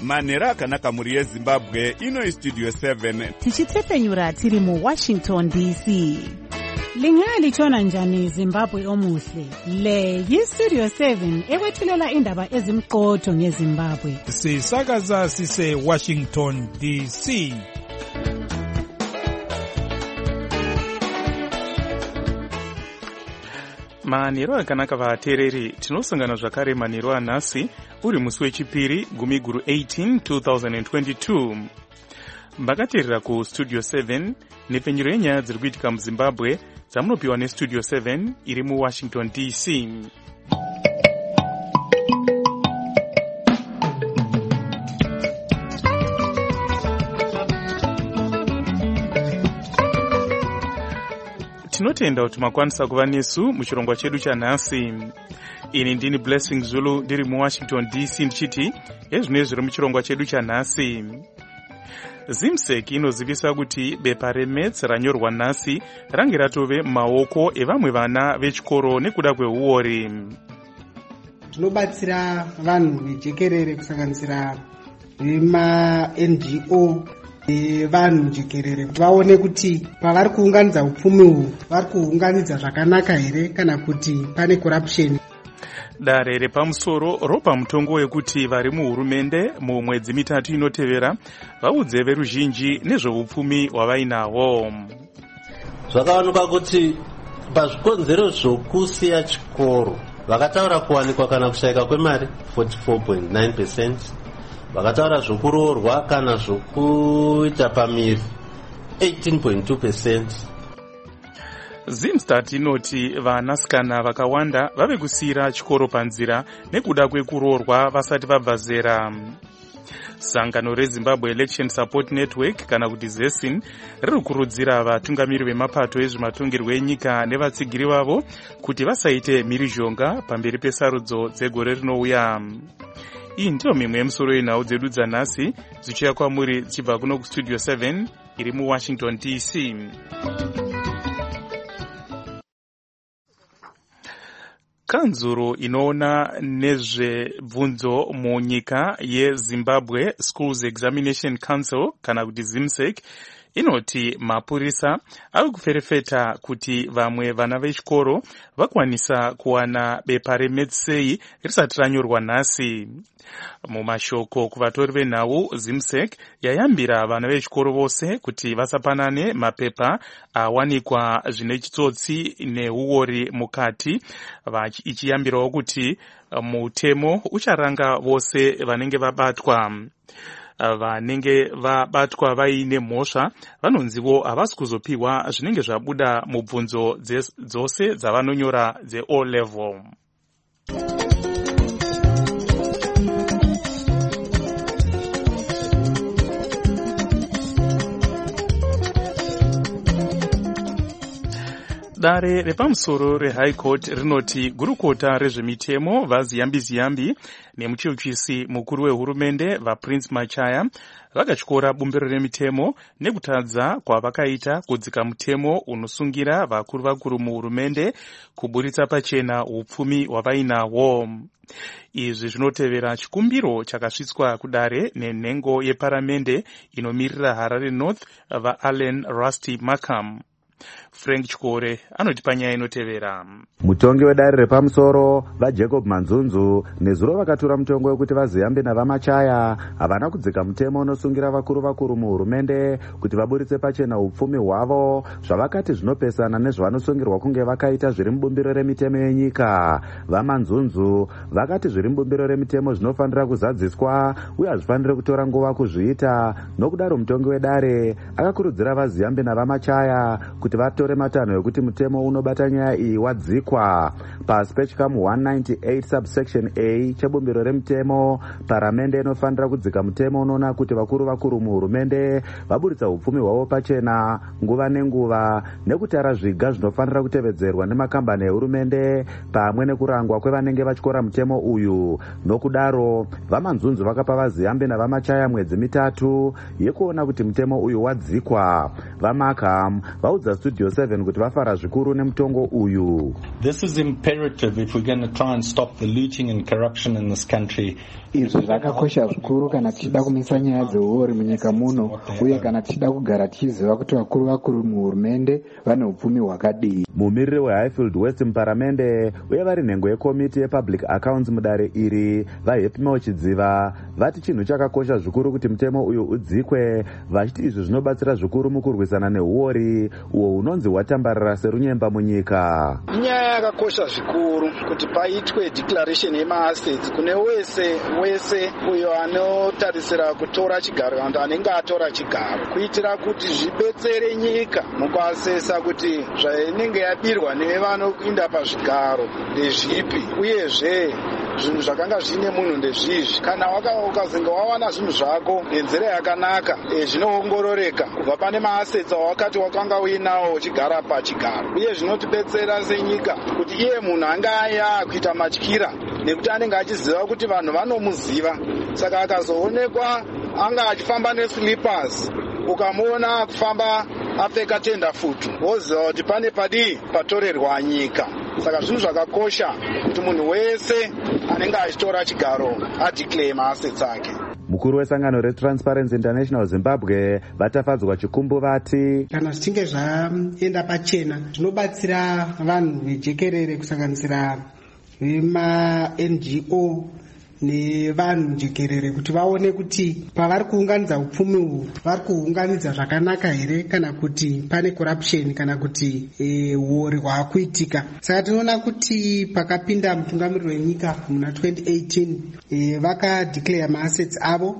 manhero akanaka mhuri yezimbabwe. Ino Studio 7 tichitepfenyura tiri muWashington DC. Lingalitshona njani Zimbabwe omuhle? Le yiStudio 7 ekwethulela indaba ezimqotho ngeZimbabwe. Sisakaza sise Washington DC. Manhero akanaka vatereri, tinosangana zvakare manhero anhasi uri musi wechipiri 18 2022. Mbakateerera kuStudio 7 nepfenyuro yenyaya dziri kuitika muZimbabwe dzamunopiwa neStudio 7 iri muWashington DC. Tinotenda kuti makwanisa kuva nesu muchirongwa chedu chanhasi. Ini ndini Blessing Zulu ndiri muWashington DC ndichiti ezvinezvi zviri muchirongwa chedu chanhasi. Zimsek inozivisa kuti bepa reMaths ranyorwa nhasi range ratove maoko evamwe vana vechikoro nekuda kweuori. Tinobatsira vanhu vejekerere kusanganisira vema-NGO vanhu jekerere kuti vaone kuti pavari kuunganidza upfumi uhu vari kuunganidza zvakanaka here kana kuti pane corruption. Dare repamusoro ropa mutongo wekuti vari muhurumende mumwedzi mitatu inotevera vaudze veruzhinji nezveupfumi hwavainahwo. Zvakaonekwa kuti pazvikonzero zvokusiya chikoro vakataura kuwanikwa kana kushayika kwemari 44.9%, vakataura zvokuroorwa kana zvokuita pamiri 18.2%. Zimstat inoti vanasikana vakawanda vave kusiyira chikoro panzira nekuda kwekuroorwa vasati vabva zera. Sangano reZimbabwe Election Support Network kana kuti ZESIN riri kukurudzira vatungamiri vemapato ezvematongerwo enyika nevatsigiri vavo kuti vasaite mhirizhonga pamberi pesarudzo dzegore rinouya. Iyi ndiyo mimwe yemusoro yenhau dzedu dzanhasi dzichiuya kwamuri dzichibva kuno kuStudio 7 iri muWashington DC. Kanzuro inoona nezvebvunzo munyika yeZimbabwe Schools Examination Council kana kuti ZIMSEC inoti mapurisa ari kuferefeta kuti vamwe vana vechikoro vakwanisa kuwana bepa reMaths sei risati ranyorwa nhasi. Mumashoko kuvatori venhau, ZIMSEC yayambira vana vechikoro vose kuti vasapanane mapepa awanikwa zvine chitsotsi neuori mukati, ichiyambirawo kuti mutemo ucharanga vose vanenge vabatwa vaine mhosva vanonzivo havasi kuzopiwa zvinenge zvabuda mubvunzo dzose dzavanonyora dzeO level. Dare repamusoro reHigh Court rinoti gurukota rezvemitemo vaZiyambi nemuchiuchisi mukuru wehurumende vaPrince Machaya vakatyora bumbiro remitemo nekutadza kwavakaita kudzika mutemo unosungira vakuru muhurumende kuburitsa pachena upfumi hwavainahwo. Izvi zvinotevera chikumbiro chakasvitswa kudare nenhengo yeparamende inomirira Harare North vaAllen Rusty Markham. Frank Chikore anoti panyaya inotevera. Mutongi wedare repamusoro vaJacob Manzunzu nezuro vakatura mutongo wekuti vaZiyambi navaMachaya havana kudzika mutemo unosungira vakuru muhurumende kuti vaburitse pachena upfumi hwavo zvavakati zvinopesana nezvavanosungirwa kunge vakaita zviri mubumbiro remitemo yenyika. VaManzunzu vakati zviri mubumbiro remitemo zvinofanira kuzadziswa uye hazvifaniri kutora nguva kuzviita. Nokudaro mutongi wedare akakurudzira vaZiyambi navaMachaya kuti vatore matanho ekuti mutemo unobata nyaya iyi wadzikwa. Pasi pechikamu 198 subsection A chebumbiro remutemo, paramende inofanira kudzika mutemo unoona kuti vakuru muhurumende vaburitsa upfumi hwavo pachena nguva nenguva nekutara zviga zvinofanira kutevedzerwa nemakambani ehurumende pamwe nekurangwa kwevanenge vatyora mutemo uyu. Nokudaro vaManzunzu vakapa vaZiyambi navaMachaya mwedzi mitatu yekuona kuti mutemo uyu wadzikwa. VaMarkham vaudza Studio 7 kuti vafara zvikuru nemutongo uyu. This is imperative if we're going to try and stop the looting and corruption in this country. Izvi zvakakosha zvikuru kana tichida kumisa nyaya dzeuori munyika muno, uye kana tichida kugara tichiziva kuti vakuru muhurumende vane upfumi hwakadii. Mumiriri weHighfield West muparamende uye vari nhengo yekomiti yepublic accounts mudare iri vaHappy Chidziva vati chinhu chakakosha zvikuru kuti mutemo uyu udzikwe, vachiti izvi zvinobatsira zvikuru mukurwisana neuori uwo unonzi hwatambarara serunyemba munyika. Inyaya yakakosha zvikuru kuti paitwe declaration yemaassets kune wese uyo anotarisira kutora chigaro kana anenge atora chigaro, kuitira kuti zvibetsere nyika mukuasesa kuti zvainenge yabirwa nevanoinda pazvigaro ndezvipi, uyezve zvinhu zvakanga zvine munhu ndezvizvi. Kana ukazinga wawana zvinhu zvako nenzira yakanaka, zvinoongororeka kubva pane maassets awakati wakanga uinawo uchigara pachigaro, uye zvinotibetsera senyika kuti iye munhu anga aya kuita matyira nekuti anenge achiziva kuti vanhu vanomuziva. Saka akazoonekwa anga achifamba neslippers, ukamuona kufamba apfeka tenda futu, woziva kuti pane patorerwa nyika. Saka zvinhu zvakakosha kuti munhu wese anenge achitora chigaro adeclare assets ake. Mukuru wesangano reTransparency International Zimbabwe vatafadzwa chikumbu vati kana zvichinge zvaenda pachena zvinobatsira vanhu vejekerere kusanganisira vema-NGO nevanhu jekerere kuti vaone kuti pavari kuunganidza upfumi uhu vari kuunganidza zvakanaka here, kana kuti pane corruption kana kuti uori hwaakuitika. Saka tinoona kuti pakapinda mutungamiriri wenyika muna 2018 vakadeclare maassets avo,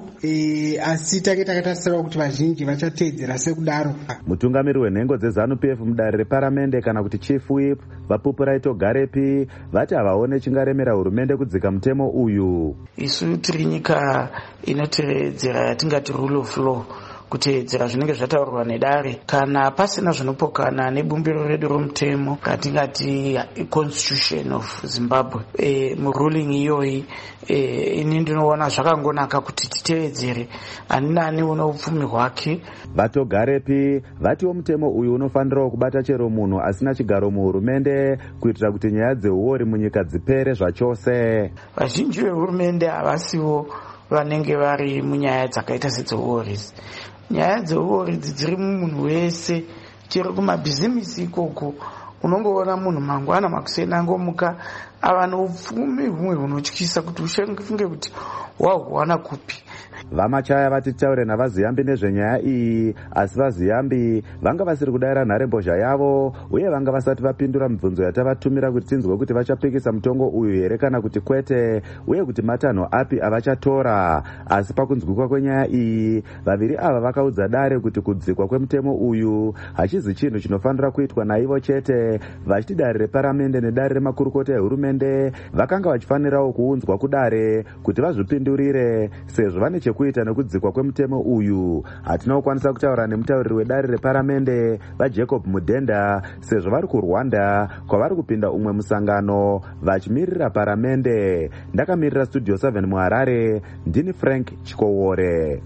asi tange takatarisirawo kuti vazhinji vachateedzera sekudaro. Mutungamiriri wenhengo dzeZANU-PF mudare reparamende kana kuti chief whip vaPupuraito Garepi vati havaone chingaremera hurumende kudzika mutemo uyu. Isu tiri nyika inoteedzera yatingati rule of law, kuteedzera zvinenge zvataurwa nedare. Kana pasina zvinopokana nebumbiro redu romutemo katingati constitution of Zimbabwe, muruling iyoyi ini ndinoona zvakangonaka kuti titeedzere, ani nani une upfumi hwake. Bato Garepi vatiwo mutemo uyu unofanirawo kubata chero munhu asina chigaro muhurumende kuitira kuti nyaya dzeuori munyika dzipere zvachose. Vazhinji vehurumende havasiwo vanenge vari munyaya dzakaita sedzeuori. Nyaya dzeuori dziri mumunhu wese, chero kumabhizimisi ikoko unongoona munhu mangwana makuseni angomuka ava noupfumi humwe hunotyisa kuti ushange kuti wahuwana kupi. Vamachaya vati taure navaziyambi nezvenyaya iyi, asi vaziyambi vanga vasiri kudayira nharembozha yavo uye vanga vasati vapindura mibvunzo yatavatumira kuti tinzwe kuti vachapikisa mutongo uyu here kana kuti kwete, uye kuti matanho api avachatora. Asi pakunzwikwa kwenyaya iyi, vaviri ava vakaudza dare kuti kudzikwa kwemutemo uyu hachizi chinhu chinofanira kuitwa naivo chete, vachiti dare reparamende nedare remakurukota ehurumende vakanga vachifanirawo kuunzwa kudare kuti vazvipindurire sezvo vane chekuita nekudzikwa kwemutemo uyu. Hatina kukwanisa kutaura nemutauriri wedare reparamende vaJacob Mudhenda sezvo vari kuRwanda kwavari kupinda umwe musangano vachimirira paramende. Ndakamirira Studio 7 muHarare, ndini Frank Chikowore.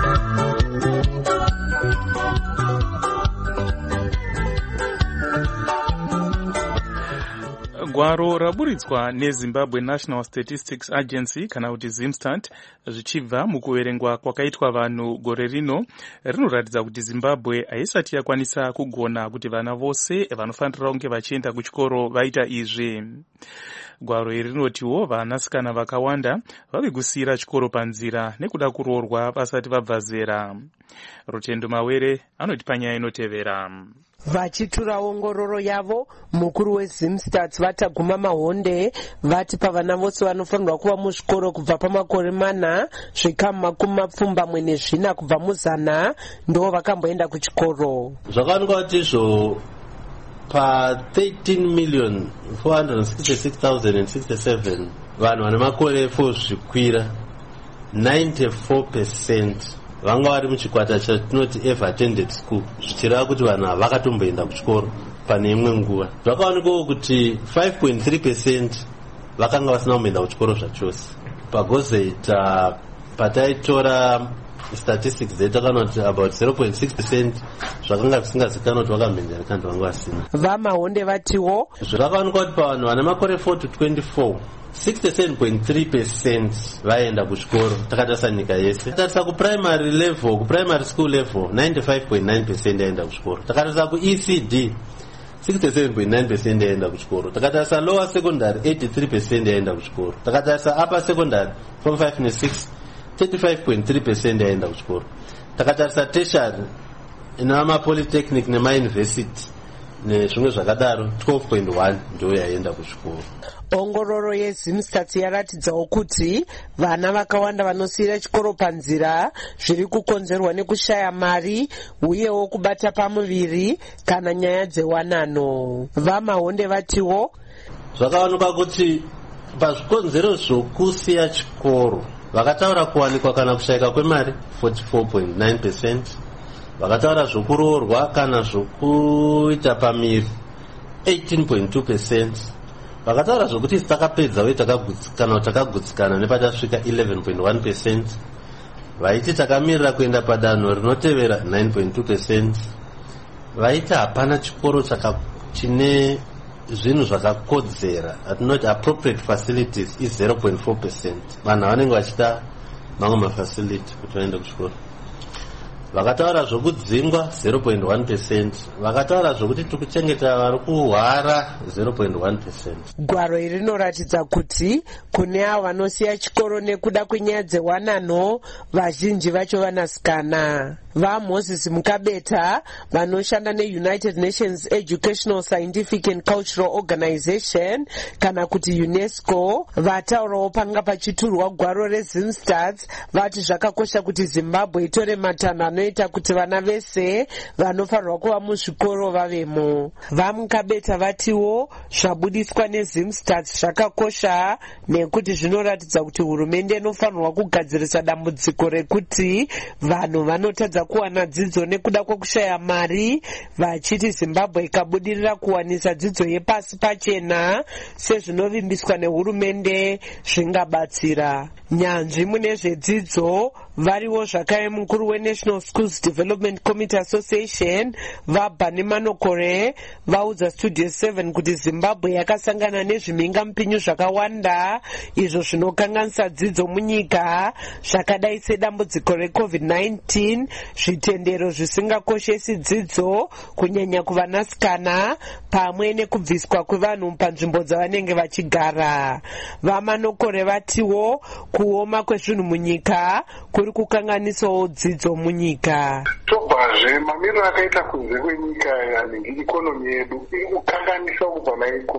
Gwaro raburitswa neZimbabwe National Statistics Agency kana kuti ZimStat zvichibva mukuverengwa kwakaitwa vanhu gore rino rinoratidza kuti Zimbabwe haisati yakwanisa kugona kuti vana vose vanofanira kunge vachienda kuchikoro vaita izvi. Gwaro iri rinotiwo vanasikana vakawanda vave kusiyira chikoro panzira nekuda kuroorwa vasati vabva zera. Rutendo Mawere anoti panyaya inotevera. Vachitura ongororo yavo, mukuru weZimStats vataguma mahonde vati pavana vose vanofanirwa kuva muzvikoro kubva pamakore 4 zvikamu 24 kubva muzana ndo vakamboenda kuchikoro. Zvakawanikwa kuti izvo pa 13,466,067 vanhu vane makore 4 zvikwira 94% vanga vari muchikwata chatinoti ever attended school, zvichireva kuti vanhu havakatomboenda kuchikoro pane imwe nguva. Zvakaonekwawo kuti 5.3% vakanga vasina kumboenda kuchikoro zvachose. Pagozoita pataitora statistics dzedu takaona kuti about 0.6% zvakanga zvisingazikanwa kuti vakamhenjera kandi vanga vasina. Vamahonde vatiwo zvakaonekwa kuti pavanhu vane makore 4 to 24 67.3% vaenda kuchikoro takatarisa nyika yese. Takatarisa kuprimary level, kuprimary school level 95.9% yaenda kuchikoro. Takatarisa kuECD 67.9% yaenda kuchikoro. Takatarisa lower secondary 83% yaenda kuchikoro. Takatarisa upper secondary form 5 ne 6 35.3% yaenda kuchikoro. Takatarisa tertiary inama polytechnic nema university nezvimwe zvakadaro 12.1 ndio yaenda kuchikoro. Ongororo yeZimstats yaratidzawo kuti vana vakawanda vanosiyira chikoro panzira zviri kukonzerwa nekushaya mari uyewo kubata pamuviri kana nyaya dzewanano. Vamahonde vatiwo zvakaonekwa kuti pazvikonzero zvokusiya chikoro vakataura kuwanikwa kana kushayika kwemari 44.9%, vakataura zvokuroorwa kana zvokuita pamiri 18.2%, vakataura zvokuti takapedza uye takagutsikana takagutsikana nepatasvika 11.1%, vaiti takamirira kuenda padanho rinotevera 9.2%, vaiti hapana chikoro chine zvinhu zvakakodzera atinoti appropriate facilities is 0.4%. vanhu vanenge vachida mamwe mafacility kuti vaende kuchikoro. Vakataura zvokudzingwa 0.1%, vakataura zvokuti tikuchengeta vari kuhwara 0.1%. Gwaro iri rinoratidza kuti kune avo vanosiya chikoro nekuda kwenyaya dzewanano vazhinji vacho vanasikana. VaMoses Mukabeta vanoshanda neUnited Nations Educational, Scientific and Cultural Organization kana kuti UNESCO vataurawo panga pachiturwa gwaro reZimstats vati zvakakosha kuti Zimbabwe itore matanho anoita kuti vana vese vanofanirwa kuva muzvikoro vavemo. VaMukabeta vatiwo zvabudiswa neZimstats zvakakosha nekuti zvinoratidza kuti hurumende inofanirwa kugadzirisa dambudziko rekuti vanhu vanotadza kuwana dzidzo nekuda kwekushaya mari, vachiti Zimbabwe ikabudirira kuwanisa dzidzo yepasi pachena sezvinovimbiswa nehurumende zvingabatsira. Nyanzvi mune zvedzidzo variwo zvakaye mukuru weNational Schools Development Committee Association vaBhani Manokore vaudza Studio 7 kuti Zimbabwe yakasangana nezvimhingamupinyu zvakawanda izvo zvinokanganisa dzidzo munyika zvakadai sedambudziko reCovid-19, zvitendero zvisingakoshesi dzidzo kunyanya kuvanasikana pamwe nekubviswa kwevanhu panzvimbo dzavanenge vachigara. VaManokore vatiwo kuoma kwezvinhu munyika kuri kukanganisawo dzidzo munyika. Tobvazve mamiriro akaita kunze kwenyika yanenge ikonomi yedu iri kukanganisa kubva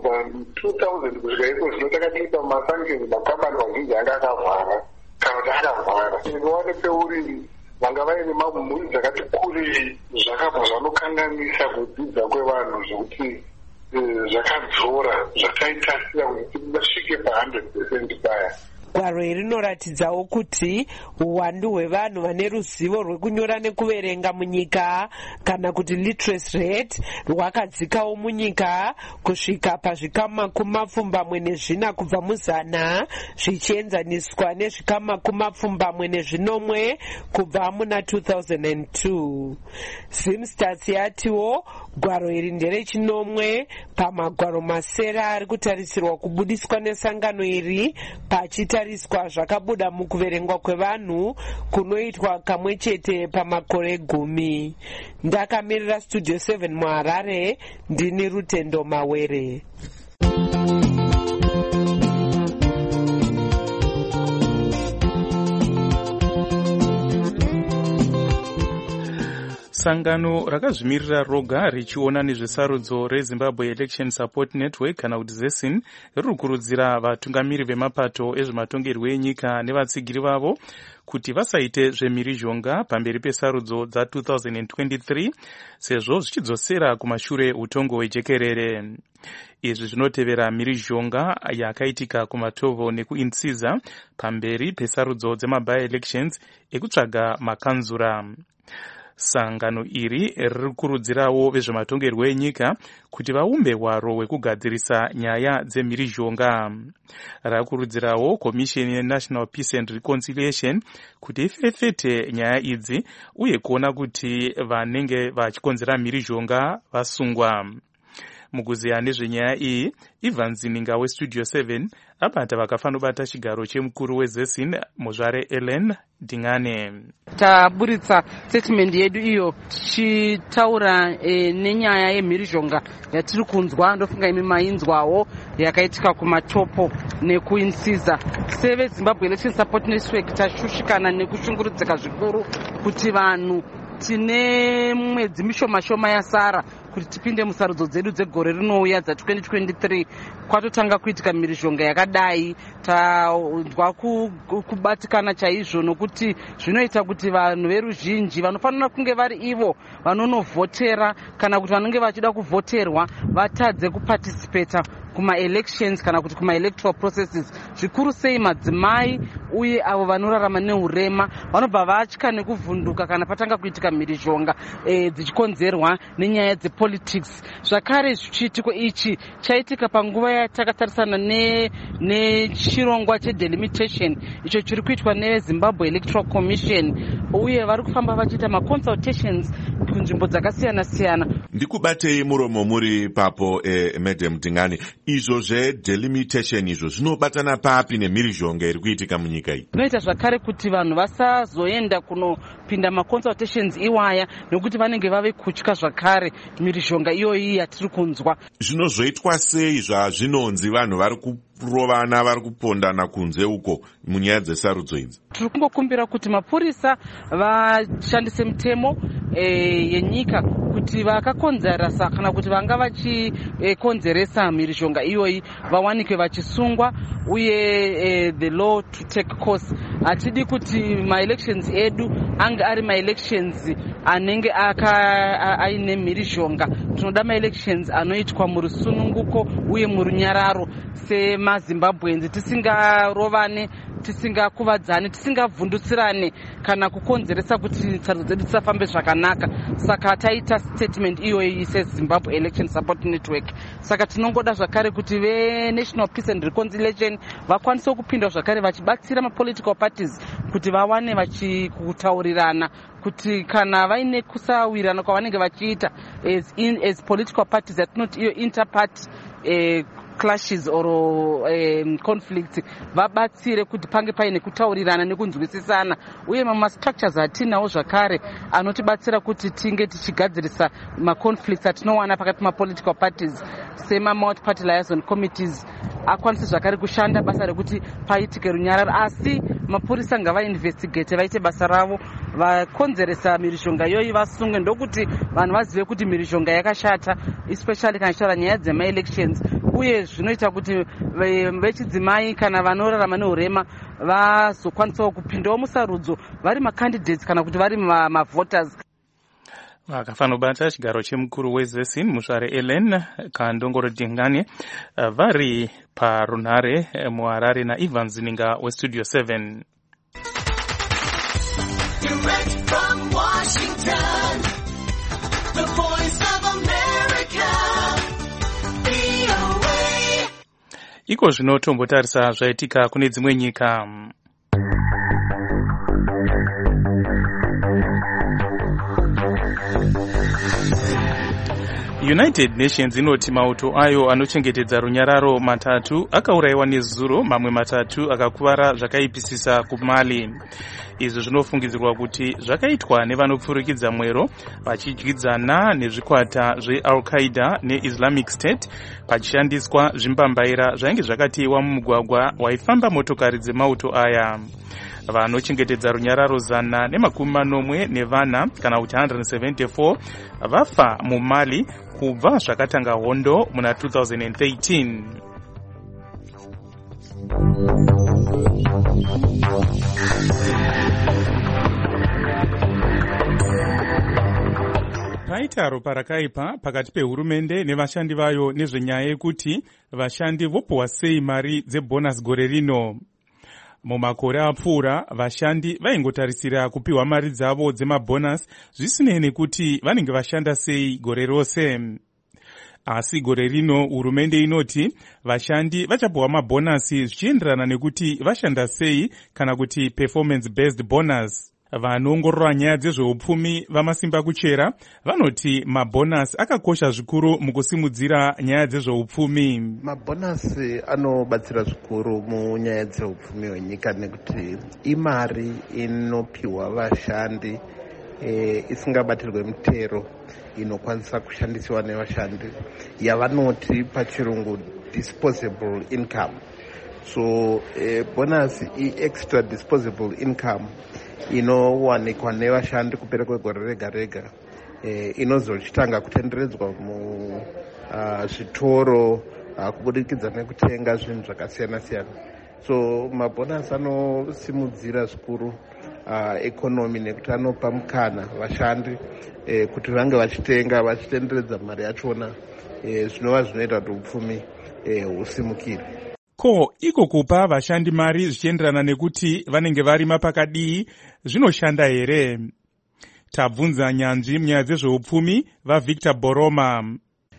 2000 kusvika iko zvino takatiita masanctions makambani mazhinji anga akavhara kana kuti akavhara. Inowane peuriri vanga vaine mamhuri dzakati kurei zvakabva zvanokanganisa kudzidza kwevanhu zvokuti zvakadzora zvakaitasira kuti vasvike pa100% paya. Gwaro iri rinoratidzawo kuti uwandu hwevanhu vane ruzivo rwekunyora nekuverenga munyika kana kuti literacy rate rwakadzikawo munyika kusvika pazvikamu 24 kubva mu100 zvichienzaniswa nezvikamu 40 kubva muna 2002. Zimstats yatiwo gwaro iri nderechinomwe pamagwaro masere ari kutarisirwa kubudiswa nesangano iri pachitariswa zvakabuda mukuverengwa kwevanhu kunoitwa kamwe chete pamakore 10. Ndakamirira Studio 7 muHarare, ndini Rutendo Mawere. Sangano rakazvimirira roga richiona nezvesarudzo reZimbabwe Election Support Network kana kuti ZESIN riri kukurudzira vatungamiri vemapato ezvematongerwo enyika nevatsigiri vavo kuti vasaite zvemhirizhonga pamberi pesarudzo dza2023 sezvo zvichidzosera kumashure utongo hwejekerere. Izvi zvinotevera mhirizhonga yakaitika kuMatovo nekuIntsiza pamberi pesarudzo dzemaby-elections ekutsvaga makanzura. Sangano iri riri kurudzirawo vezvematongerwo enyika kuti vaumbe hwaro hwekugadzirisa nyaya dzemhirizhonga. Rakurudzirawo Commission yeNational Peace and Reconciliation kuti ifefete nyaya idzi uye kuona kuti vanenge vachikonzera mhirizhonga vasungwa. Mukuziya nezvenyaya iyi, Ivan Zininga weStudio 7 abata vakafanobata chigaro chemukuru weZESIN Muzvare Ellen Dingane. Taburitsa statement yedu iyo tichitaura nenyaya yemhirizhonga yatiri kunzwa, ndofunga imi mainzwawo, yakaitika kumatopo nekuinsiza. Seve Zimbabwe Election Support Network tashushikana nekushungurudzika zvikuru kuti vanhu tine mwedzi mishoma yasara kuti tipinde musarudzo dzedu dzegore rinouya dza 2023 kwatotanga kuitika mhirizhonga yakadai. Tanzwa kubatikana chaizvo nokuti zvinoita kuti vanhu veruzhinji vanofanira kunge vari ivo vanonovhotera kana kuti vanenge vachida kuvhoterwa vatadze kuparticipata kuma-elections kana kuti kuma-electoral processes. Zvikuru sei madzimai uye avo vanorarama neurema vanobva vatya nekuvhunduka kana patanga kuitika mhirizhonga dzichikonzerwa nenyaya dzepolitics. Zvakare chiitiko ichi chaitika panguva yatakatarisana nechirongwa chedelimitation icho chiri kuitwa neZimbabwe Electoral Commission, uye vari kufamba vachiita maconsultations kunzvimbo dzakasiyana-siyana. Ndikubatei muromo muri papo Madam Dingane, izvo zvedelimitation izvo zvinobatana papi nemhirizhonga iri kuitika munyika iyi? Zvinoita zvakare kuti vanhu vasazoenda kunopinda maconsultations iwaya nekuti vanenge vave kutya zvakare mhirizhonga iyoyi yatiri kunzwa. Zvinozoitwa sei zvazvinonzi vanhu vari kurovana vari kupondana kunze uko munyaya dzesarudzo idzi? Tiri kungokumbira kuti mapurisa vashandise mitemo yenyika kuti vakakonzeresa kana kuti vanga vachikonzeresa mhirizhonga iyoyi vawanikwe vachisungwa, uye the law to take course. Hatidi kuti ma-elections edu ange ari ma-elections anenge aine mhirizhonga. Tinoda ma-elections anoitwa murusununguko uye murunyararo semazimbabwenzi, tisingarovane, tisingakuvadzane, tisingavhundutsirane kana kukonzeresa kuti sarudzo dzedu dzisafambe zvakanaka. Saka taita statement iyoyi seZimbabwe Election Support Network. Saka tinongoda zvakare kuti veNational Peace and Reconciliation vakwanise kupinda zvakare vachibatsira mapolitical parties kuti vawane vachikutaurirana kuti kana vaine kusawirana kwavanenge vachiita as political parties yatinoti iyo interparty clashes or conflict, vabatsire kuti pange paine kutaurirana nekunzwisisana, uye mamastructures atinawo zvakare anotibatsira kuti tinge tichigadzirisa maconflicts atinowana pakati mapolitical parties sema-multi-party liaison committees akwanise zvakare kushanda basa rekuti paitike runyararo. Asi mapurisa ngavainvestigate, vaite basa ravo, vakonzeresa mhirizhonga iyoyi vasunge, ndokuti vanhu vazive kuti mhirizhonga yakashata, especially kana ichitaura nyaya dzema-elections. Uye zvinoita kuti vechidzimai kana vanorarama neurema vazokwanisawo kupindawo musarudzo vari macandidates kana kuti vari mavoters. Vakafanobata chigaro chemukuru weZESIN Muzvare Ellen Kandongoro Dingane vari parunhare muHarare naIvan Zininga weStudio 7. Direct from Washington, the voice of America, VOA. Iko zvino tombotarisa zvaitika kune dzimwe nyika. United Nations inoti mauto ayo anochengetedza runyararo matatu akaurayiwa nezuro, mamwe matatu akakuvara zvakaipisisa kuMali. Izvi zvinofungidzirwa kuti zvakaitwa nevanopfurikidza mwero vachidyidzana nezvikwata zveAl-Qaeda neIslamic State pachishandiswa zvimbambaira zvainge zvakatiwa mumugwagwa waifamba motokari dzemauto aya. Vanochengetedza runyararo 140 kana kuti 174 vafa muMali kubva zvakatanga hondo muna 2013. Paita ropa rakaipa pakati pehurumende nevashandi vayo nezvenyaya yekuti vashandi vopuwa sei mari dzebonus gore rino. Mumakore apfuura vashandi vaingotarisira kupiwa mari dzavo dzemabhonasi zvisinei nekuti vanenge vashanda sei gore rose. Asi gore rino hurumende inoti vashandi vachapiwa mabhonasi zvichienderana nekuti vashanda sei kana kuti performance based bonus. Vanoongorora nyaya dzezveupfumi vamasimba kuchera vanoti mabhonasi akakosha zvikuru mukusimudzira nyaya dzezveupfumi. Mabhonasi anobatsira zvikuru munyaya dzeupfumi hwenyika nekuti imari inopiwa vashandi isingabatirwe mutero inokwanisa kushandisiwa nevashandi yavanoti pachirungu disposable income. So bonus extra disposable income inowanikwa nevashandi kupera kwegore rega rega inozochitanga kutenderedzwa muzvitoro kubudikidza nekutenga zvinhu zvakasiyana siyana. So mabhonasi anosimudzira zvikuru ekonomi nekuti anopa mukana vashandi kuti vange vachitenga vachitenderedza mari yachona zvinova zvinoita kuti upfumi husimukire. Ko iko kupa vashandi mari zvichienderana nekuti vanenge varima pakadii zvinoshanda here? Tabvunza nyanzvi munyaya dzezveupfumi vaVictor Boroma.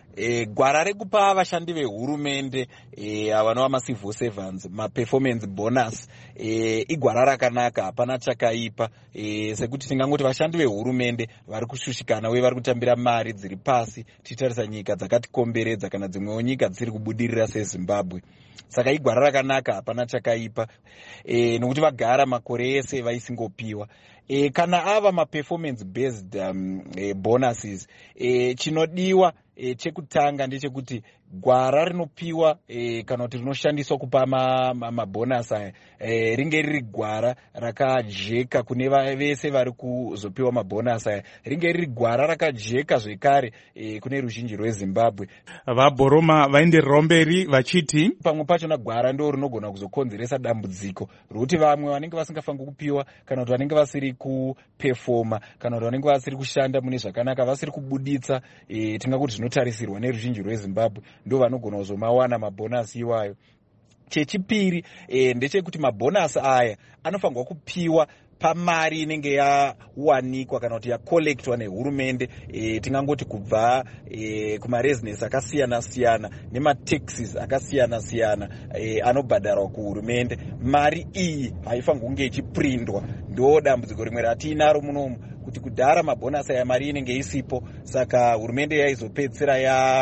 Gwara rekupa vashandi vehurumende vanova macivil servants maperformance bonus igwara rakanaka, hapana chakaipa, sekuti tingangoti vashandi vehurumende vari kushushikana uye vari kutambira mari dziri pasi tichitarisa nyika dzakatikomberedza kana dzimwewo nyika dziri kubudirira seZimbabwe. Saka igwara rakanaka, hapana chakaipa, nokuti vagara makore ese vaisingopiwa. Kana ava maperformance based bonuses, chinodiwa chekutanga ndechekuti gwara rinopiwa kana kuti rinoshandiswa kupa mabhonasi aya ringe riri gwara rakajeka kune vese vari kuzopiwa mabhonasi aya, ringe riri gwara rakajeka zvekare kune ruzhinji rweZimbabwe. VaBoroma vaendererawo mberi vachiti pamwe pachona gwara ndo rinogona kuzokonzeresa dambudziko rokuti vamwe vanenge vasingafaniri kupiwa kana kuti vanenge vasiri kupefoma kana kuti vanenge vasiri kushanda mune zvakanaka, vasiri kubuditsa tingakuti zvinotarisirwa neruzhinji rweZimbabwe, ndo vanogona kuzomawana mabhonasi iwayo. Chechipiri ndechekuti mabhonasi aya anofanirwa kupiwa pamari inenge yawanikwa kana kuti yakolektwa nehurumende, tingangoti kubva kumarezinesi akasiyana siyana nemataxes akasiyana siyana anobhadharwa kuhurumende. Mari iyi haifanirwi kunge ichiprindwa, ndo dambudziko rimwe ratinaro munomu, kuti kudhara mabhonasi aya mari inenge isipo, saka hurumende yaizopedzisira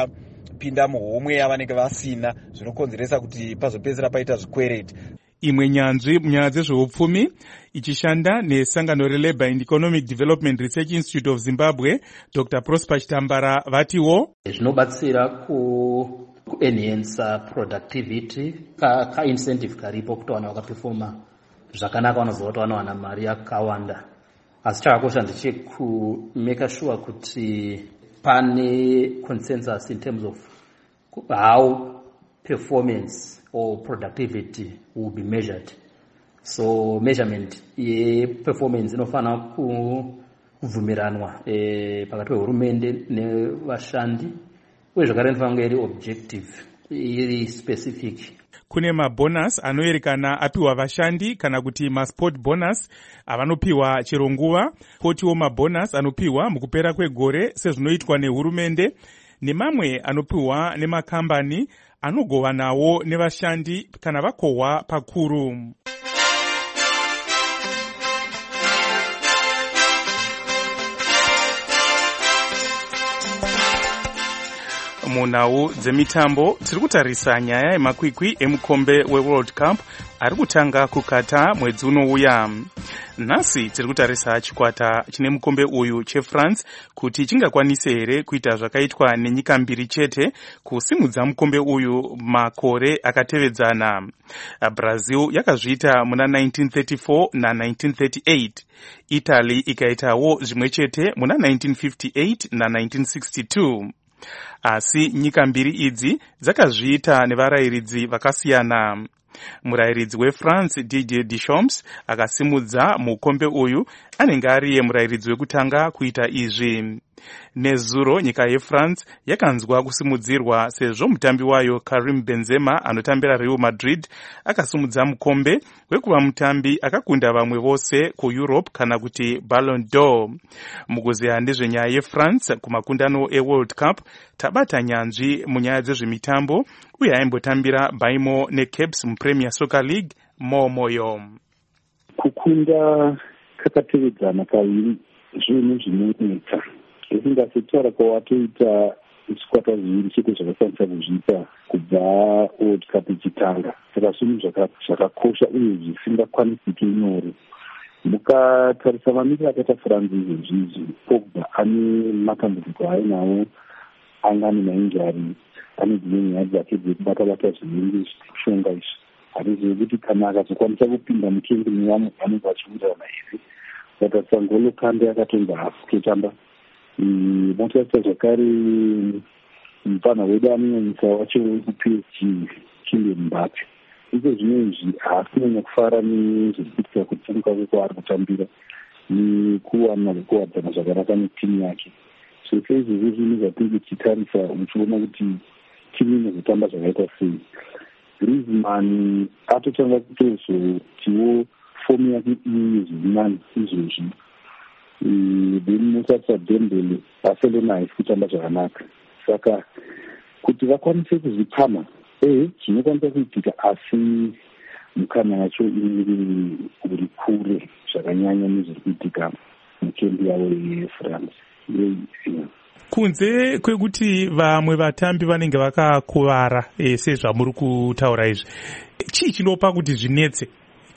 yapinda muhomwe yavanenge vasina, zvinokonzeresa kuti pazopedzisira paita zvikwereti. Imwe nyanzvi munyaya dzezveupfumi ichishanda nesangano reLabour and Economic Development Research Institute of Zimbabwe, Dr. Prosper Chitambara vatiwo zvinobatsira kuenhance productivity ka-incentive karipo kuti vana vakaperforma zvakanaka vanozova vanowana mari yakawanda. Asi chakakosha ndechekumeka sure kuti pane consensus in terms of how performance or productivity will be measured. So measurement performance inofana kubvumiranwa pakati pehurumende nevashandi, uye zvakare inofanira kunge iri objective, iri specific. Kune mabhonasi anoyerekana apiwa vashandi kana kuti masport bonus avanopiwa chero nguva, kotiwo mabhonasi anopiwa mukupera kwegore sezvinoitwa nehurumende, nemamwe anopiwa nemakambani anogova nawo nevashandi kana vakohwa pakuru. Munhau dzemitambo tiri kutarisa nyaya yemakwikwi emukombe weWorld Cup ari kutanga kukata mwedzi unouya. Nhasi tiri kutarisa chikwata chine mukombe uyu cheFrance kuti chingakwanise here kuita zvakaitwa nenyika mbiri chete kusimudza mukombe uyu makore akatevedzana. Brazil yakazviita muna 1934 na1938, Italy ikaitawo zvimwe chete muna 1958 na1962. Asi nyika mbiri idzi dzakazviita nevarayiridzi vakasiyana. Murayiridzi weFrance Didier Deschamps akasimudza mukombe uyu anenge ari murayiridzi wekutanga kuita izvi. Nezuro nyika yeFrance yakanzwa kusimudzirwa sezvo mutambi wayo Karim Benzema anotambira Real Madrid akasimudza mukombe wekuva mutambi akakunda vamwe vose kuEurope kana kuti Ballon d'Or. Mukuzeya ndezvenyaya yeFrance kumakundano eWorld Cup tabata nyanzvi munyaya dzezvemitambo uye aimbotambira Baimo neCaps muPremier Soccer League Momoyo. Kukunda kakatevedzana kaviri zvinhu zvinonetsa. Isingazitaura kwawatoita zvikwata zviviri chete zvakakwanisa kuzviita kubva World Cup ichitanga. Saka zvinhu zvakakosha uye zvisingakwanisiki nyore. Mukatarisa mamiriro akaita France izvozvizvi, Pogba ane matambudziko ainawo, angane mainjari, ane dzimwe nyaya dzake dzekubata-bata zvinenge zvishonga izvi. Hatizivi kuti kana akazokwanisa kupinda mukendi nevamwe vanenge vachiwirirana here. Kutarisa Ngolo Kante akatonga hafu kutamba. Motarisa zvakare mupana wedu anonyanyisa wacho wekuPSG Kylian Mbappe. Izvo zvinezvi haasi kunyanya kufara nezvirikuitika kutsunga kwekwaari kutambira nekuwana kuwadzana zvakanaka netimu yake. Zvese izvozvo zvinhu zvatinenge tichitarisa uchiona kuti timu inozotamba zvakaita sei. Griezmann atotanga kutozotiwo fomu yake iyezinani izvozvi. Then Moussa Dembele Barcelona haisi kutamba zvakanaka. Saka kuti vakwanise kuzvipama zvinokwanisa kuitika, asi mukana yacho uri kure zvakanyanya nezviri kuitika mukendi yavo yeFrance. Kunze kwekuti vamwe vatambi vanenge vakakuvara sezvamuri kutaura izvi, chii chinopa kuti zvinetse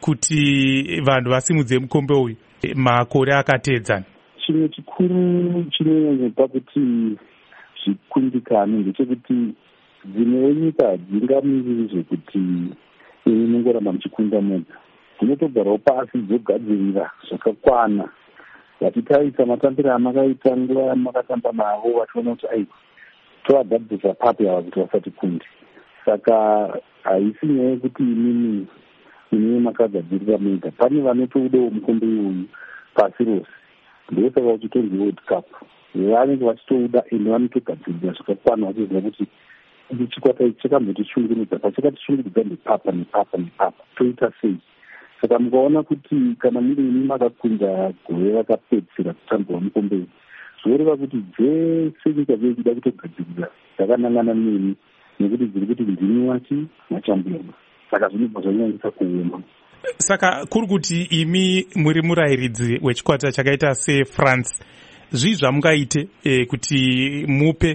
kuti vanhu vasimudze mukombe uyu makore akatedzana? Chimwe chikuru chinonyanyopa kuti zvikundikane ndechekuti dzimwewo nyika hadzingamiriri zvekuti inongoramba muchikunda mega. Dzinotogarawo pasi dzogadzirira zvakakwana. Vatitarisa matambiro amakaita nguva yamakatamba navo vachiona kuti tovagadzirisa papi ava kuti vasatikunde. Saka haisi nyaya yekuti inini ine makagadzirira mega. Pane vanotoudawo mukombe uyu pasi rose. Ndosaka uchitonzi World Cup. Vanenge vachitouda ende vanotogadzirira zvakakwana vachiziva kuti ichi chikwata ichi chakambotishungurudza, pachakatishungurudza nepapa nepapa nepapa. Toita sei? Saka mukaona kuti kana muri ini makakunda gore rakapedzisira kutambwa mukombe uyu, zvoreva kuti dzese nyika dzekuda kutogadzirira dzakanangana neni nekuti dziri kuti ndini wachi machampioni. Saka zvinobva zvanyanyisa kuoma. Saka kuri kuti imi muri murayiridzi wechikwata chakaita seFrance, zvii zvamungaite kuti mupe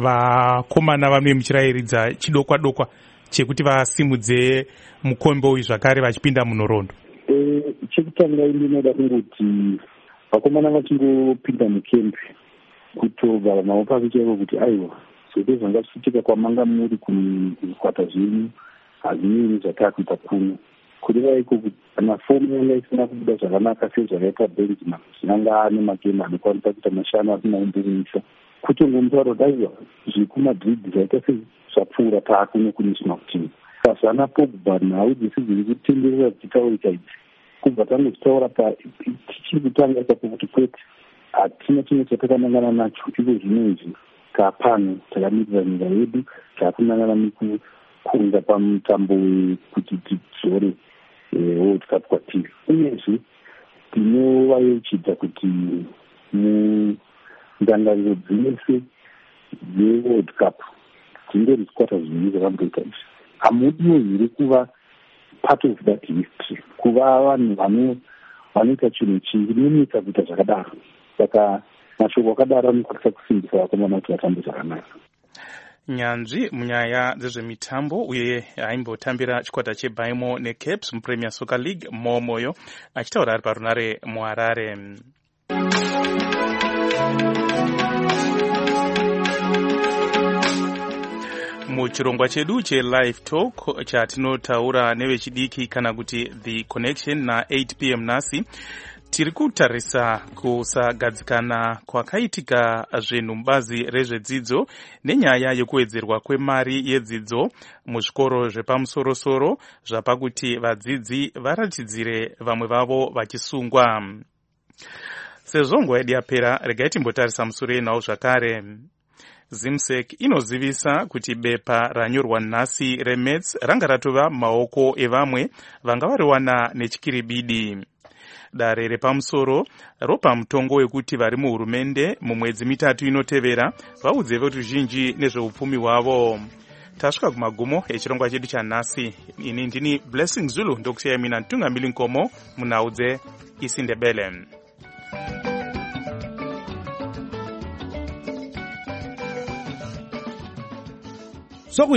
vakomana vanwe muchirayiridza chidokwa dokwa chekuti vasimudze mukombe uyu zvakare vachipinda munhoroondo? Chekutanga ndinoda kungoti vakomana vachingopinda mukembi kutogara navo pasi chaivo kuti aiwa zvese zvanga zvichiitika kwamanga muri kuzvikwata zvenyu hazvinei zvatakuita kuno. Kureva iko kuti kana fomu yanga isina kubuda zvakanaka sezvakaita Benzema zvinanga ane magemu anokwanisa kuita mashanu asina kumbominisa, kutongomutaura kuti aiwa zvekumadrid zvaita sezvapfuura taakuno kunisina kutini. Sazvana Pogba nhau dzese dziri kutenderera dzichitaurika idzi kubva tangozvitaura tichiri kutanga ikapo kuti kwete hatina chimwe chatakanangana nacho. Iko zvinezvi kapano takamirira nyika yedu taakunangana nekukunda pamutambo wekuti tidzore World Cup kwatiri. Uyezve tinovayochidza kuti mundangariro dzese dzeWorld Cup dzingori zvikwata zviviri zvakamboita izvi. Hamudiwo here kuva part of that history, kuva vanhu vanoita chinhu chinoita kuita zvakadaro. Saka mashoko akadaro anokwanisa kusimbisa vakomana kuti vatambe zvakanaka. Nyanzvi munyaya dzezvemitambo uye aimbotambira chikwata cheBaimo neCaps muPremier Soccer League Momoyo achitaura ari parunare muHarare. Muchirongwa chedu cheLive Talk chatinotaura nevechidiki kana kuti The Connection na 8 p.m. nhasi tiri kutarisa kusagadzikana kwakaitika zvinhu mubazi rezvedzidzo nenyaya yekuwedzerwa kwemari yedzidzo muzvikoro zvepamusorosoro zvapakuti vadzidzi varatidzire vamwe vavo vachisungwa. sezvo nguva yedu yapera, regai timbotarisa musure nawo zvakare. Zimsec inozivisa kuti bepa ranyorwa nhasi remets ranga ratova maoko evamwe vanga variwana nechikiribidi. Dare repamusoro ropa mutongo wekuti vari muhurumende mumwedzi mitatu inotevera vaudze veruzhinji nezveupfumi hwavo. Tasvika kumagumo echirongwa chedu chanhasi. Ini ndini Blessing Zulu, ndokusiyai mina Ntungamili Nkomo munhau dzeIsiNdebele.